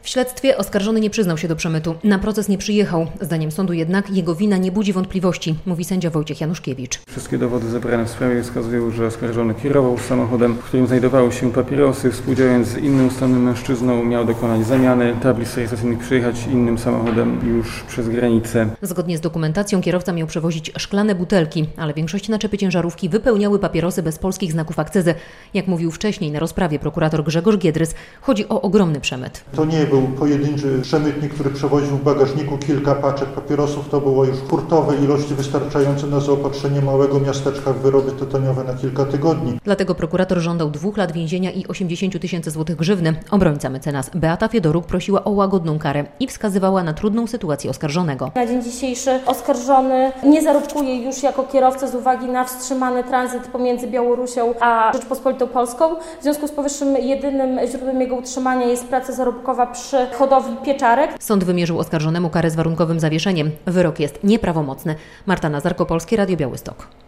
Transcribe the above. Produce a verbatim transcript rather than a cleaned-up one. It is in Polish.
W śledztwie oskarżony nie przyznał się do przemytu. Na proces nie przyjechał. Zdaniem sądu jednak jego wina nie budzi wątpliwości, mówi sędzia Wojciech Januszkiewicz. Wszystkie dowody zebrane w sprawie wskazują, że oskarżony kierował samochodem, w którym znajdowały się papierosy. Współdziałając z innym ustalonym mężczyzną miał dokonać zamiany tablic rejestracyjnych, przyjechać innym samochodem już przez granicę. Zgodnie z dokumentacją kierowca miał przewozić szklane butelki, ale większość naczepy ciężarówki wypełniały papierosy bez polskich znaków akcyzy. Jak mówił wcześniej na rozprawie prokurator Grzegorz Giedrys, chodzi o ogromny przemyt. To nie był pojedynczy przemytnik, który przewoził w bagażniku kilka paczek papierosów. To było już hurtowe ilości wystarczające na zaopatrzenie małego miasteczka w wyroby tytoniowe na kilka tygodni. Dlatego prokurator żądał dwóch lat więzienia i osiemdziesiąt tysięcy złotych grzywny. Obrońca mecenas Beata Fiedoruk prosiła o łagodną karę i wskazywała na trudną sytuację oskarżonego. Na dzień dzisiejszy oskarżony nie zarobkuje już jako kierowca z uwagi na wstrzymany tranzyt pomiędzy Białorusią a Rzeczpospolitą Polską. W związku z powyższym jedynym źródłem jego utrzymania jest praca zarobkowa przy hodowli pieczarek. Sąd wymierzył oskarżonemu karę z warunkowym zawieszeniem. Wyrok jest nieprawomocny. Marta Nazarko, Polskie Radio Białystok.